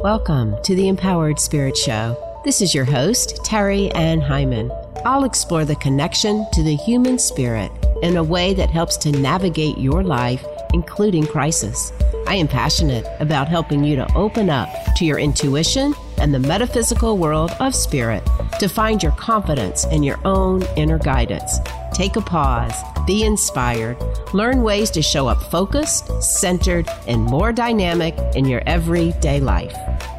Welcome to the Empowered Spirit Show. This is your host, Terry Ann Hyman. I'll explore the connection to the human spirit in a way that helps to navigate your life, including crisis. I am passionate about helping you to open up to your intuition and the metaphysical world of spirit to find your confidence in your own inner guidance. Take a pause, be inspired, learn ways to show up focused, centered, and more dynamic in your everyday life.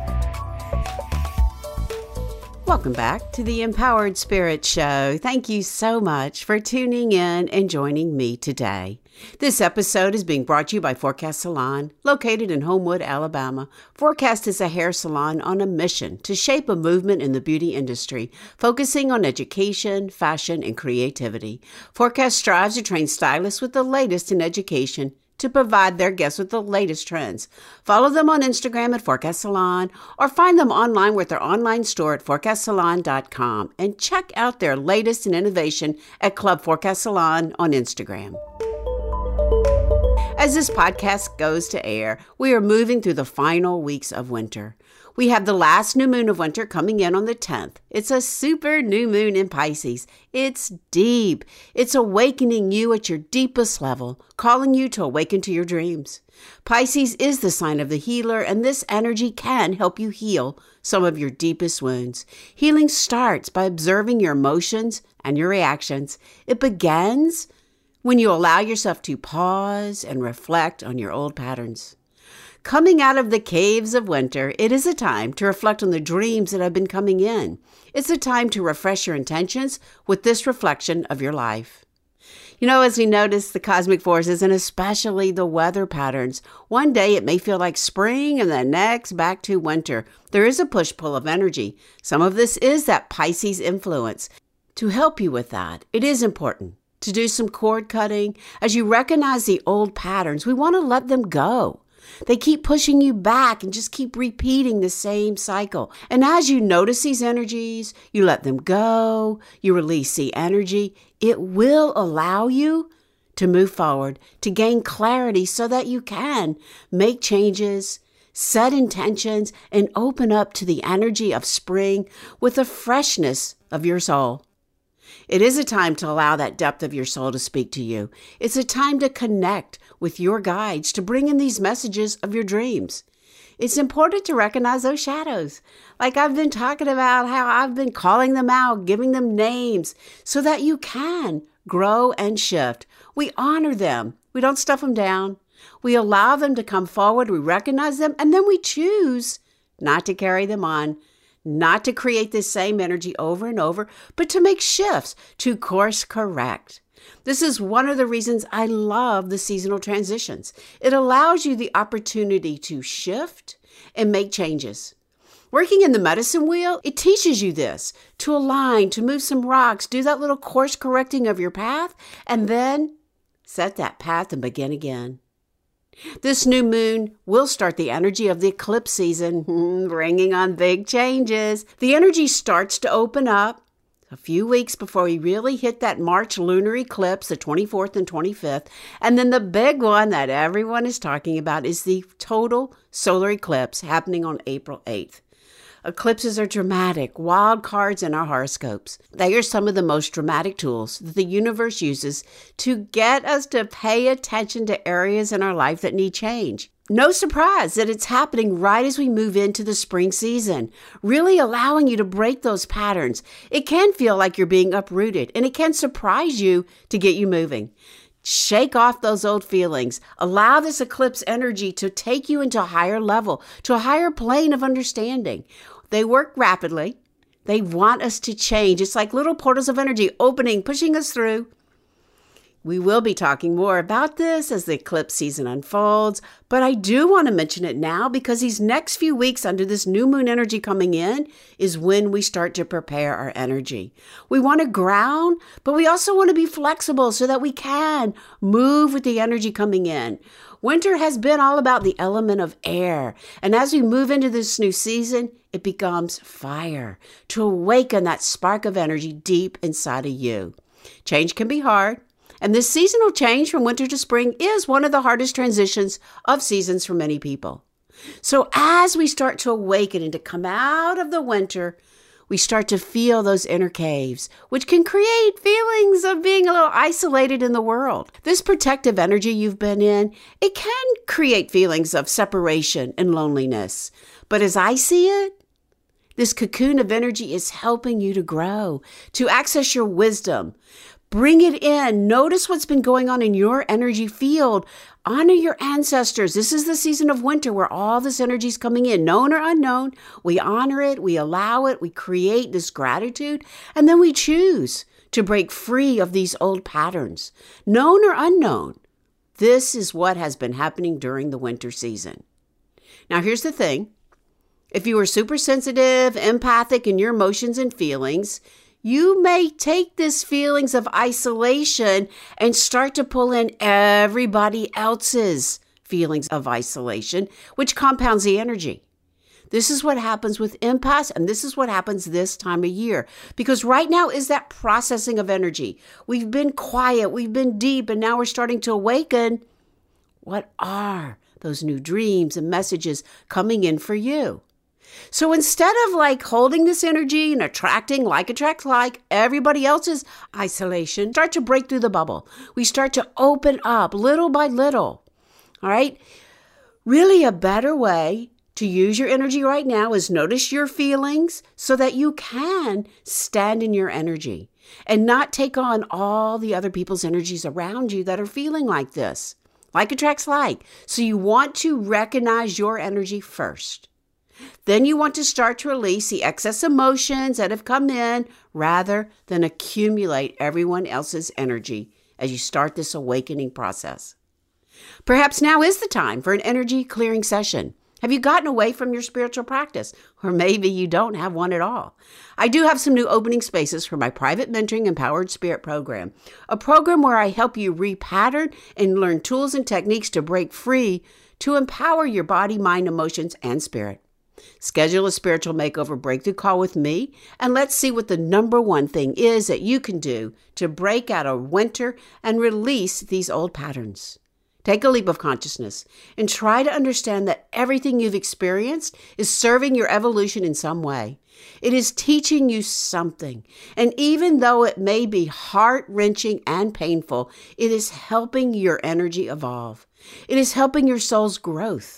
Welcome back to the Empowered Spirit Show. Thank you so much for tuning in and joining me today. This episode is being brought to you by Forecast Salon, located in Homewood, Alabama. Forecast is a hair salon on a mission to shape a movement in the beauty industry, focusing on education, fashion, and creativity. Forecast strives to train stylists with the latest in education to provide their guests with the latest trends. Follow them on Instagram at Forecast Salon or find them online with their online store at forecastsalon.com and check out their latest in innovation at Club Forecast Salon on Instagram. As this podcast goes to air, we are moving through the final weeks of winter. We have the last new moon of winter coming in on the 10th. It's a super new moon in Pisces. It's deep. It's awakening you at your deepest level, calling you to awaken to your dreams. Pisces is the sign of the healer, and this energy can help you heal some of your deepest wounds. Healing starts by observing your emotions and your reactions. It begins when you allow yourself to pause and reflect on your old patterns. Coming out of the caves of winter, it is a time to reflect on the dreams that have been coming in. It's a time to refresh your intentions with this reflection of your life. You know, as we notice the cosmic forces and especially the weather patterns, one day it may feel like spring and the next back to winter. There is a push-pull of energy. Some of this is that Pisces influence. To help you with that, it is important to do some cord cutting. As you recognize the old patterns, we want to let them go. They keep pushing you back and just keep repeating the same cycle. And as you notice these energies, you let them go, you release the energy, it will allow you to move forward, to gain clarity so that you can make changes, set intentions, and open up to the energy of spring with the freshness of your soul. It is a time to allow that depth of your soul to speak to you. It's a time to connect with your guides, to bring in these messages of your dreams. It's important to recognize those shadows. Like I've been talking about how I've been calling them out, giving them names so that you can grow and shift. We honor them. We don't stuff them down. We allow them to come forward. We recognize them, and then we choose not to carry them on. Not to create the same energy over and over, but to make shifts, to course correct. This is one of the reasons I love the seasonal transitions. It allows you the opportunity to shift and make changes. Working in the medicine wheel, it teaches you this, to align, to move some rocks, do that little course correcting of your path, and then set that path and begin again. This new moon will start the energy of the eclipse season, bringing on big changes. The energy starts to open up a few weeks before we really hit that March lunar eclipse, the 24th and 25th. And then the big one that everyone is talking about is the total solar eclipse happening on April 8th. Eclipses are dramatic, wild cards in our horoscopes. They are some of the most dramatic tools that the universe uses to get us to pay attention to areas in our life that need change. No surprise that it's happening right as we move into the spring season, really allowing you to break those patterns. It can feel like you're being uprooted, and it can surprise you to get you moving. Shake off those old feelings. Allow this eclipse energy to take you into a higher level, to a higher plane of understanding. They work rapidly. They want us to change. It's like little portals of energy opening, pushing us through. We will be talking more about this as the eclipse season unfolds, but I do want to mention it now because these next few weeks under this new moon energy coming in is when we start to prepare our energy. We want to ground, but we also want to be flexible so that we can move with the energy coming in. Winter has been all about the element of air, and as we move into this new season, it becomes fire to awaken that spark of energy deep inside of you. Change can be hard. And this seasonal change from winter to spring is one of the hardest transitions of seasons for many people. So as we start to awaken and to come out of the winter, we start to feel those inner caves, which can create feelings of being a little isolated in the world. This protective energy you've been in, it can create feelings of separation and loneliness. But as I see it, this cocoon of energy is helping you to grow, to access your wisdom. Bring it in. Notice what's been going on in your energy field. Honor your ancestors. This is the season of winter where all this energy is coming in, known or unknown. We honor it. We allow it. We create this gratitude. And then we choose to break free of these old patterns, known or unknown. This is what has been happening during the winter season. Now, here's the thing. If you are super sensitive, empathic in your emotions and feelings, you may take these feelings of isolation and start to pull in everybody else's feelings of isolation, which compounds the energy. This is what happens with empaths, and this is what happens this time of year. Because right now is that processing of energy. We've been quiet, we've been deep, and now we're starting to awaken. What are those new dreams and messages coming in for you? So instead of holding this energy and attracting like attracts like everybody else's isolation, start to break through the bubble. We start to open up little by little. All right. Really a better way to use your energy right now is notice your feelings so that you can stand in your energy and not take on all the other people's energies around you that are feeling like this. Like attracts like. So you want to recognize your energy first. Then you want to start to release the excess emotions that have come in rather than accumulate everyone else's energy as you start this awakening process. Perhaps now is the time for an energy clearing session. Have you gotten away from your spiritual practice? Or maybe you don't have one at all. I do have some new opening spaces for my private mentoring Empowered Spirit program, a program where I help you repattern and learn tools and techniques to break free to empower your body, mind, emotions, and spirit. Schedule a spiritual makeover breakthrough call with me, and let's see what the number one thing is that you can do to break out of winter and release these old patterns. Take a leap of consciousness and try to understand that everything you've experienced is serving your evolution in some way. It is teaching you something, and even though it may be heart-wrenching and painful, it is helping your energy evolve. It is helping your soul's growth.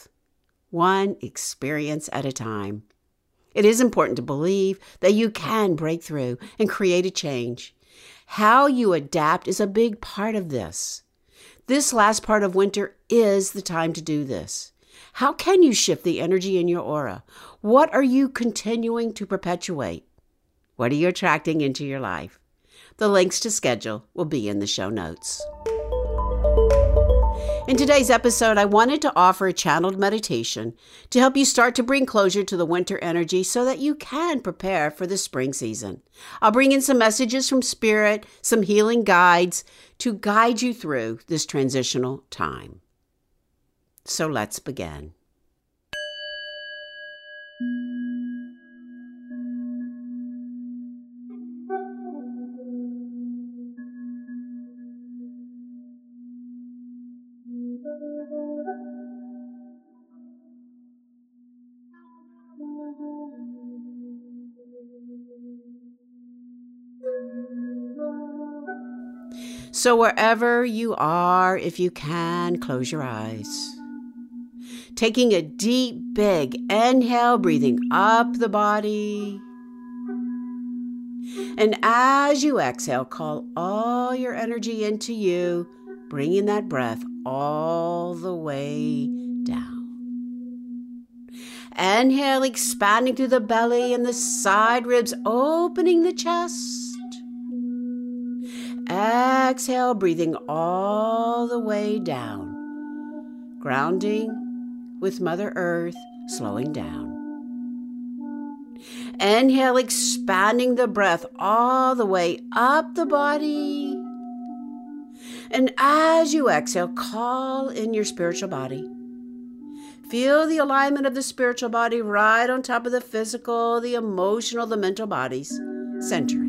One experience at a time. It is important to believe that you can break through and create a change. How you adapt is a big part of this. This last part of winter is the time to do this. How can you shift the energy in your aura? What are you continuing to perpetuate? What are you attracting into your life? The links to schedule will be in the show notes. In today's episode, I wanted to offer a channeled meditation to help you start to bring closure to the winter energy so that you can prepare for the spring season. I'll bring in some messages from Spirit, some healing guides to guide you through this transitional time. So let's begin. So wherever you are, if you can, close your eyes. Taking a deep, big inhale, breathing up the body. And as you exhale, call all your energy into you, bringing that breath all the way down. Inhale, expanding through the belly and the side ribs, opening the chest. Exhale, breathing all the way down, grounding with Mother Earth, slowing down. Inhale, expanding the breath all the way up the body. And as you exhale, call in your spiritual body. Feel the alignment of the spiritual body right on top of the physical, the emotional, the mental bodies, centering.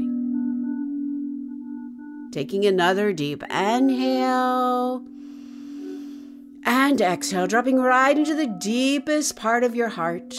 Taking another deep inhale. And exhale, dropping right into the deepest part of your heart.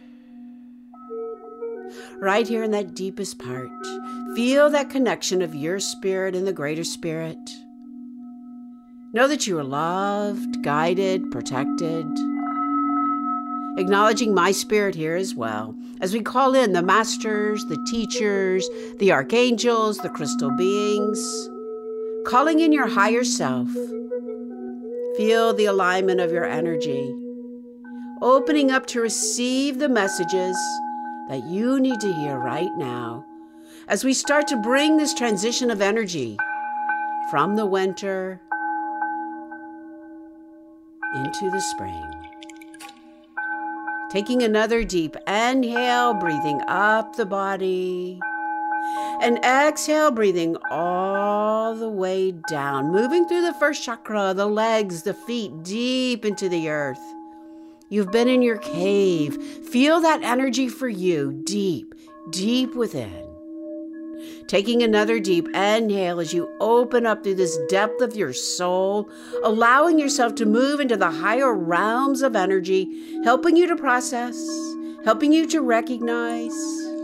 Right here in that deepest part, feel that connection of your spirit and the greater spirit. Know that you are loved, guided, protected. Acknowledging my spirit here as well, as we call in the masters, the teachers, the archangels, the crystal beings, calling in your higher self. Feel the alignment of your energy, opening up to receive the messages that you need to hear right now as we start to bring this transition of energy from the winter into the spring. Taking another deep inhale, breathing up the body, and exhale, breathing all the way down, moving through the first chakra, the legs, the feet, deep into the earth. You've been in your cave. Feel that energy for you, deep, deep within. Taking another deep inhale as you open up through this depth of your soul, allowing yourself to move into the higher realms of energy, helping you to process, helping you to recognize.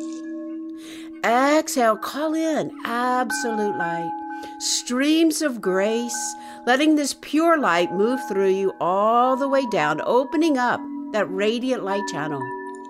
Exhale, call in absolute light, streams of grace, letting this pure light move through you all the way down, opening up that radiant light channel.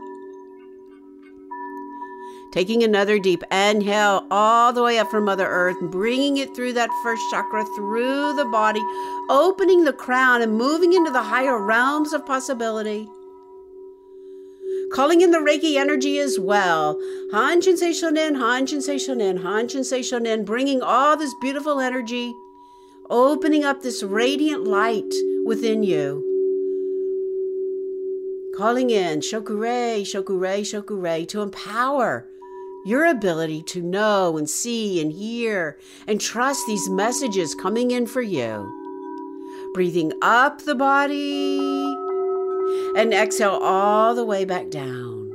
Taking another deep inhale all the way up from Mother Earth, bringing it through that first chakra, through the body, opening the crown and moving into the higher realms of possibility. Calling in the Reiki energy as well. Han Shinsei Shonin, Han Shinsei Shonin, Han Shinsei Shonin, bringing all this beautiful energy, opening up this radiant light within you. Calling in Shokurei, Shokurei, Shokurei to empower your ability to know and see and hear and trust these messages coming in for you. Breathing up the body and exhale all the way back down.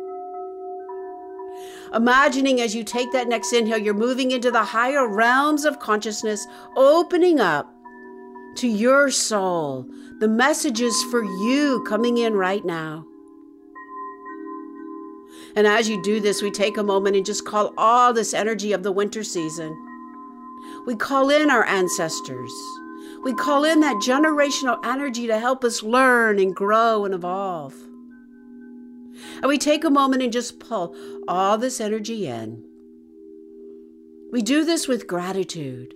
Imagining as you take that next inhale, you're moving into the higher realms of consciousness, opening up to your soul, the messages for you coming in right now. And as you do this, we take a moment and just call all this energy of the winter season. We call in our ancestors. We call in that generational energy to help us learn and grow and evolve. And we take a moment and just pull all this energy in. We do this with gratitude.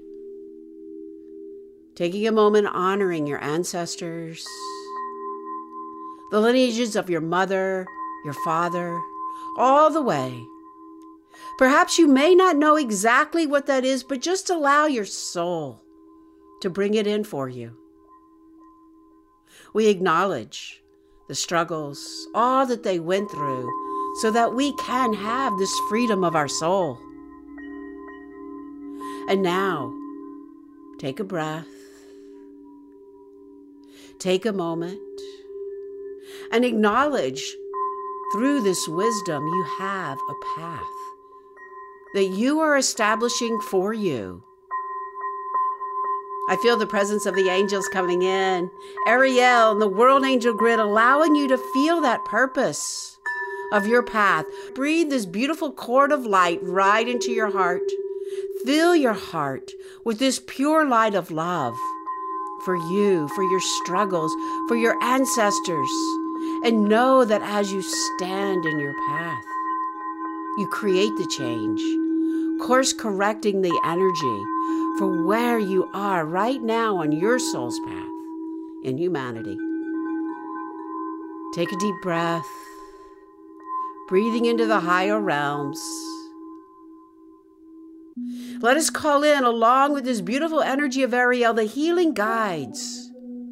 Taking a moment honoring your ancestors, the lineages of your mother, your father, all the way. Perhaps you may not know exactly what that is, but just allow your soul to bring it in for you. We acknowledge the struggles, all that they went through, so that we can have this freedom of our soul. And now, take a breath, take a moment, and acknowledge through this wisdom you have a path that you are establishing for you. I feel the presence of the angels coming in. Ariel and the World Angel Grid allowing you to feel that purpose of your path. Breathe this beautiful cord of light right into your heart. Fill your heart with this pure light of love for you, for your struggles, for your ancestors. And know that as you stand in your path, you create the change, course correcting the energy for where you are right now on your soul's path in humanity. Take a deep breath, breathing into the higher realms. Let us call in, along with this beautiful energy of Ariel, the healing guides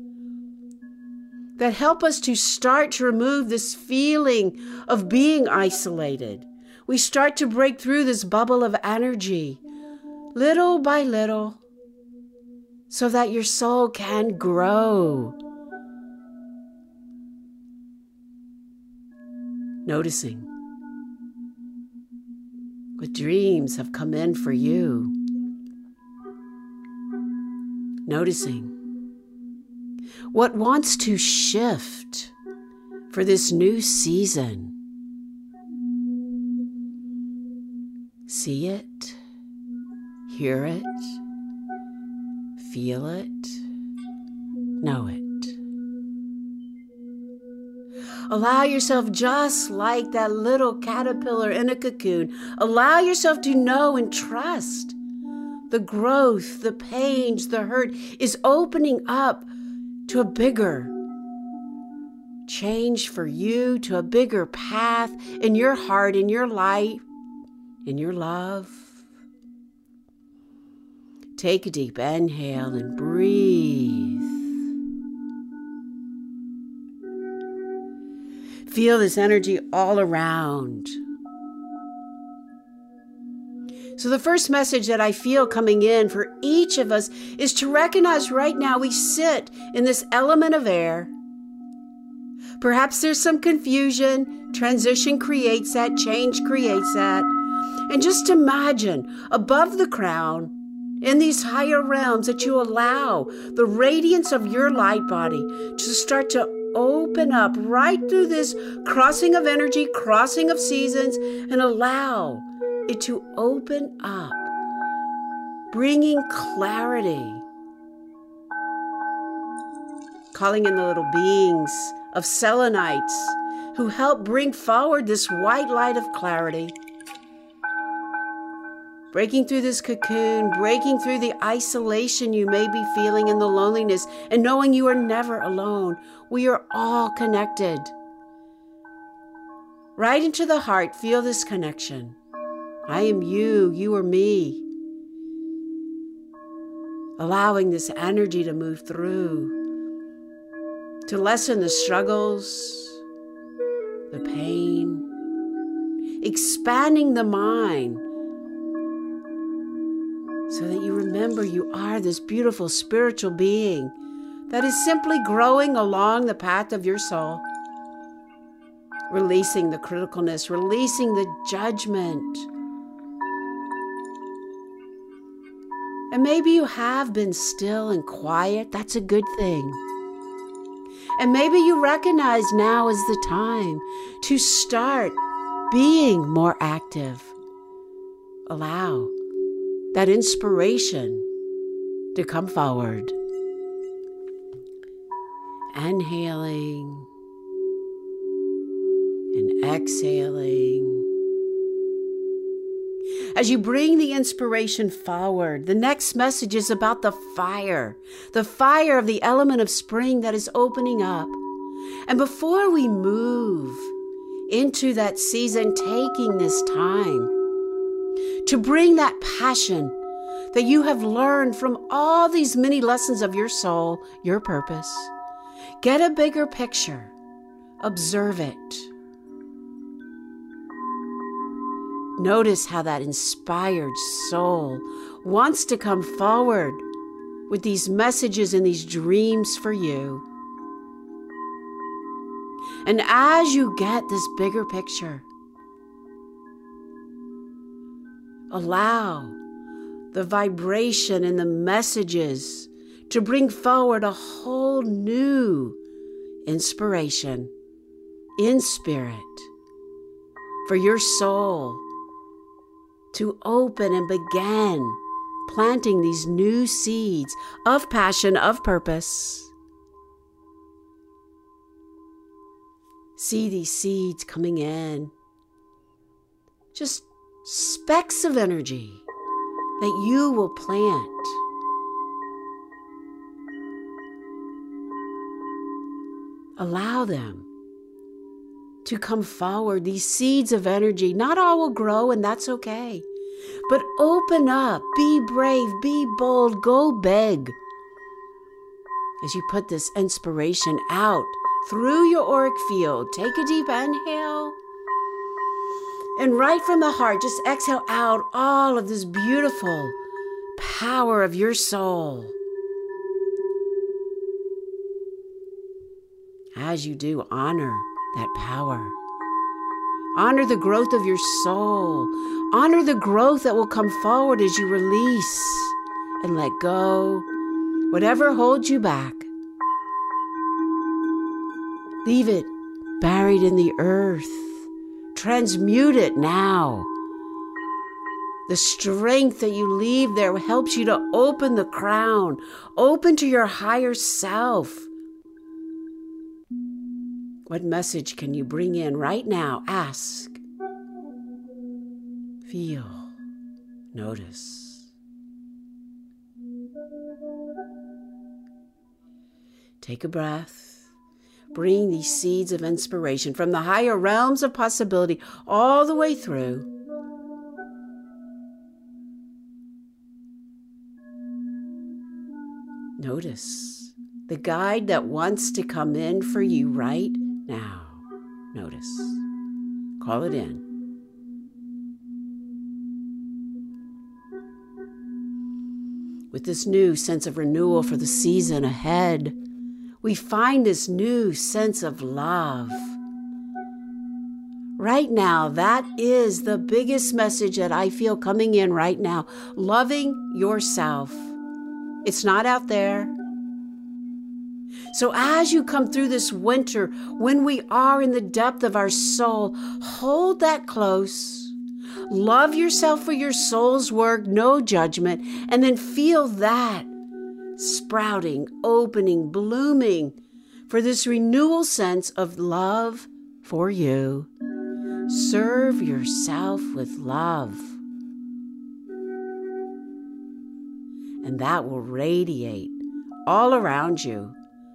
that help us to start to remove this feeling of being isolated. We start to break through this bubble of energy, little by little, so that your soul can grow. Noticing what dreams have come in for you. Noticing what wants to shift for this new season. See it, hear it, feel it, know it. Allow yourself, just like that little caterpillar in a cocoon, allow yourself to know and trust the growth, the pains, the hurt is opening up to a bigger change for you, to a bigger path in your heart, in your life, in your love. Take a deep inhale and breathe. Feel this energy all around. So the first message that I feel coming in for each of us is to recognize right now we sit in this element of air. Perhaps there's some confusion. Transition creates that. Change creates that. And just imagine above the crown, in these higher realms, that you allow the radiance of your light body to start to open up right through this crossing of energy, crossing of seasons, and allow it to open up, bringing clarity. Calling in the little beings of selenites who help bring forward this white light of clarity. Breaking through this cocoon, breaking through the isolation you may be feeling in the loneliness, and knowing you are never alone. We are all connected. Right into the heart, feel this connection. I am you, you are me. Allowing this energy to move through, to lessen the struggles, the pain, expanding the mind, so that you remember you are this beautiful spiritual being that is simply growing along the path of your soul. Releasing the criticalness, releasing the judgment. And maybe you have been still and quiet. That's a good thing. And maybe you recognize now is the time to start being more active. Allow that inspiration to come forward. Inhaling and exhaling. As you bring the inspiration forward, the next message is about the fire of the element of spring that is opening up. And before we move into that season, taking this time to bring that passion that you have learned from all these many lessons of your soul, your purpose. Get a bigger picture. Observe it. Notice how that inspired soul wants to come forward with these messages and these dreams for you. And as you get this bigger picture, allow the vibration and the messages to bring forward a whole new inspiration in spirit for your soul to open and begin planting these new seeds of passion, of purpose. See these seeds coming in. Just specks of energy that you will plant. Allow them to come forward, these seeds of energy. Not all will grow, and that's okay. But open up, be brave, be bold, go big. As you put this inspiration out through your auric field, take a deep inhale. And right from the heart, just exhale out all of this beautiful power of your soul. As you do, honor that power. Honor the growth of your soul. Honor the growth that will come forward as you release and let go whatever holds you back. Leave it buried in the earth. Transmute it now. The strength that you leave there helps you to open the crown, open to your higher self. What message can you bring in right now? Ask. Feel. Notice. Take a breath. Bring these seeds of inspiration from the higher realms of possibility all the way through. Notice the guide that wants to come in for you right now. Notice. Call it in. With this new sense of renewal for the season ahead, we find this new sense of love. Right now, that is the biggest message that I feel coming in right now. Loving yourself. It's not out there. So as you come through this winter, when we are in the depth of our soul, hold that close. Love yourself for your soul's work, no judgment, and then feel that sprouting, opening, blooming for this renewal sense of love for you. Serve yourself with love. And that will radiate all around you.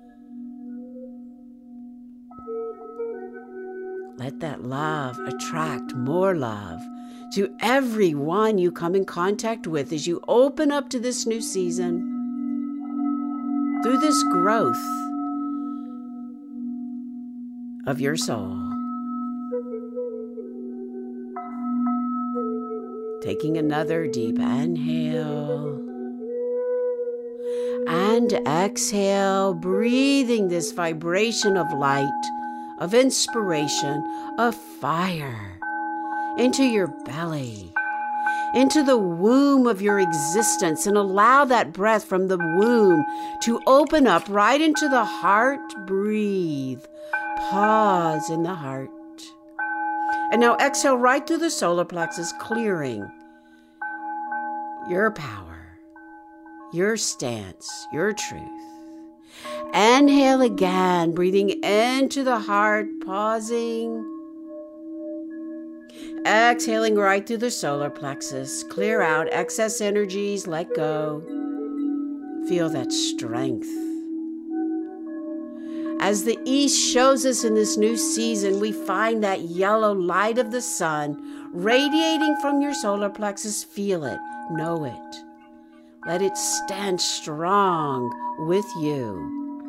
Let that love attract more love to everyone you come in contact with as you open up to this new season. Through this growth of your soul. Taking another deep inhale. And exhale, breathing this vibration of light, of inspiration, of fire into your belly, into the womb of your existence, and allow that breath from the womb to open up right into the heart. Breathe. Pause in the heart. And now exhale right through the solar plexus, clearing your power, your stance, your truth. Inhale again, breathing into the heart, pausing. Exhaling right through the solar plexus. Clear out excess energies, let go. Feel that strength. As the east shows us in this new season, we find that yellow light of the sun radiating from your solar plexus. Feel it, know it. Let it stand strong with you.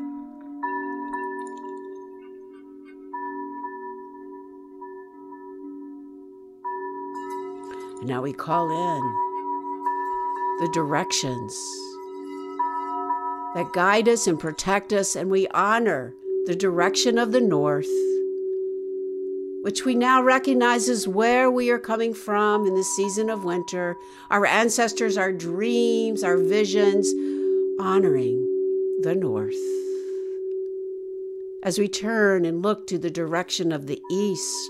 And now we call in the directions that guide us and protect us, and we honor the direction of the north, which we now recognize as where we are coming from in the season of winter, our ancestors, our dreams, our visions, honoring the north. As we turn and look to the direction of the east,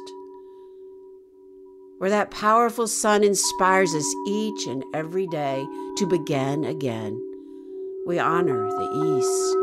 where that powerful sun inspires us each and every day to begin again, we honor the east.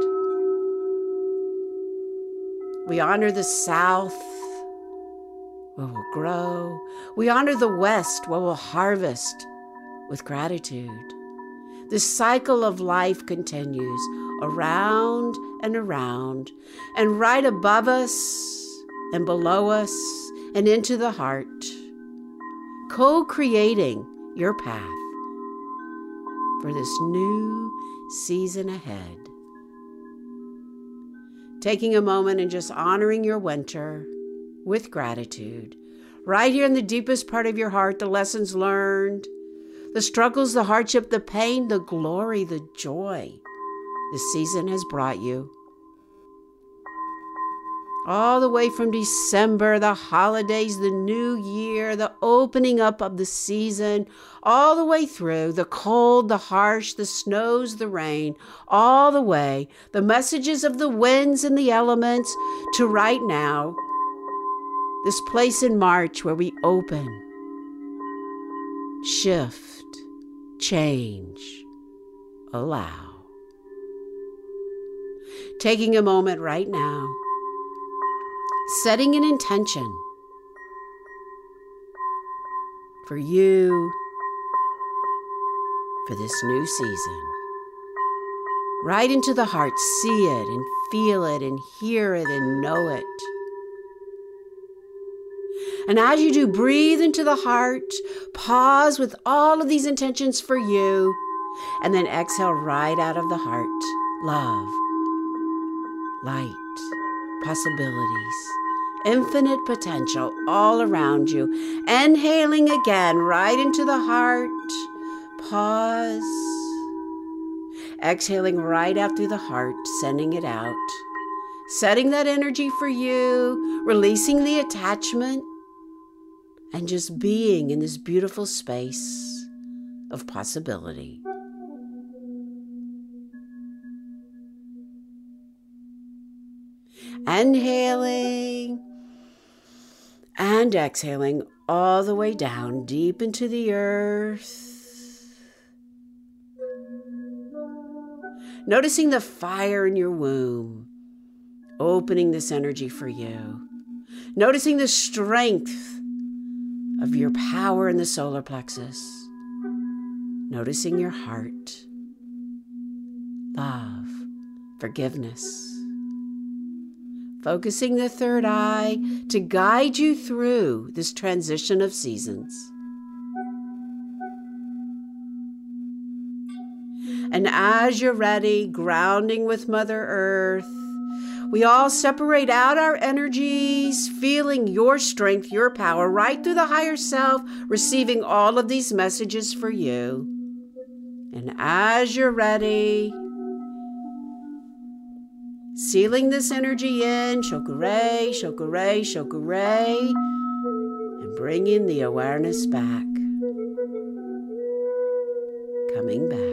We honor the south, where we'll grow. We honor the west, where we'll harvest with gratitude. This cycle of life continues around, and right above us and below us and into the heart, co-creating your path for this new season ahead. Taking a moment and just honoring your winter with gratitude. Right here in the deepest part of your heart, the lessons learned, the struggles, the hardship, the pain, the glory, the joy this season has brought you. all the way from December, the holidays, the new year, the opening up of the season, all the way through, the cold, the harsh, the snows, the rain, all the way, the messages of the winds and the elements, to right now, this place in March where we open, shift, change, allow. Taking a moment right now, setting an intention for you for this new season. Right into the heart, see it and feel it and hear it and know it. And as you do, breathe into the heart, pause with all of these intentions for you, and then exhale right out of the heart. Love, light, possibilities, infinite potential all around you. Inhaling again right into the heart. Pause. Exhaling right out through the heart, sending it out. Setting that energy for you, releasing the attachment, and just being in this beautiful space of possibility. Inhaling and exhaling all the way down deep into the earth. Noticing the fire in your womb, opening this energy for you. Noticing the strength of your power in the solar plexus. Noticing your heart, love, forgiveness. Focusing the third eye to guide you through this transition of seasons. And as you're ready, grounding with Mother Earth, we all separate out our energies, feeling your strength, your power, right through the higher self, receiving all of these messages for you. And as you're ready, sealing this energy in, Shokure, Shokure, Shokure, and bringing the awareness back. Coming back.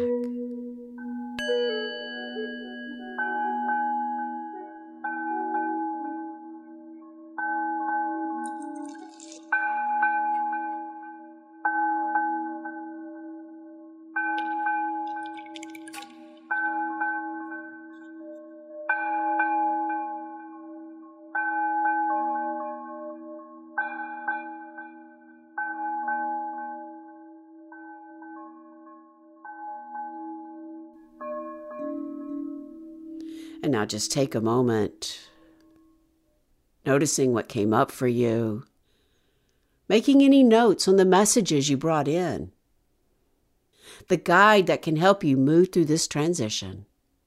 And now just take a moment, noticing what came up for you, making any notes on the messages you brought in, the guide that can help you move through this transition.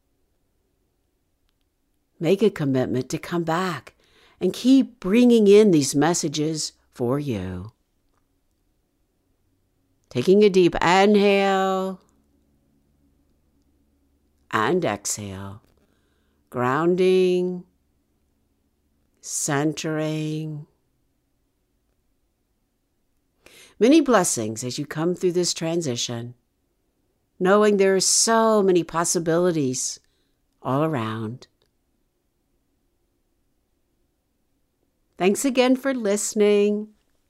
Make a commitment to come back and keep bringing in these messages for you. Taking a deep inhale and exhale. Grounding, centering. Many blessings as you come through this transition, knowing there are so many possibilities all around. Thanks again for listening.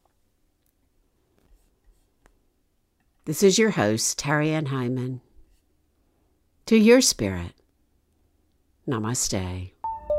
This is your host, Terry Ann Hyman. To your spirit. Namaste.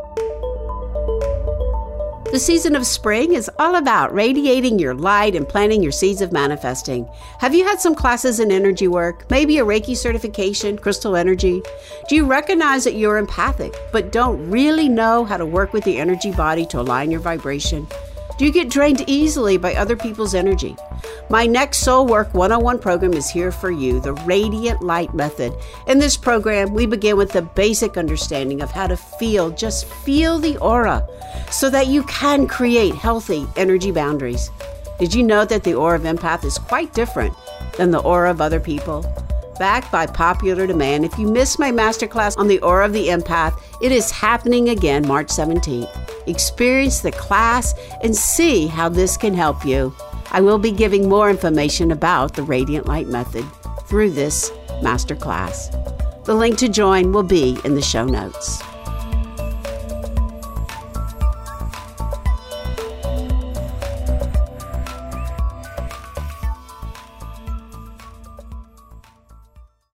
The season of spring is all about radiating your light and planting your seeds of manifesting. Have you had some classes in energy work? Maybe a Reiki certification, crystal energy? Do you recognize that you're empathic, but don't really know how to work with the energy body to align your vibration? Do you get drained easily by other people's energy? My next Soul Work 101 program is here for you, the Radiant Light Method. In this program, we begin with the basic understanding of how to just feel the aura, so that you can create healthy energy boundaries. Did you know that the aura of empath is quite different than the aura of other people? Backed by popular demand, if you missed my masterclass on the aura of the empath, it is happening again March 17th. Experience the class and see how this can help you. I will be giving more information about the Radiant Light Method through this masterclass. The link to join will be in the show notes.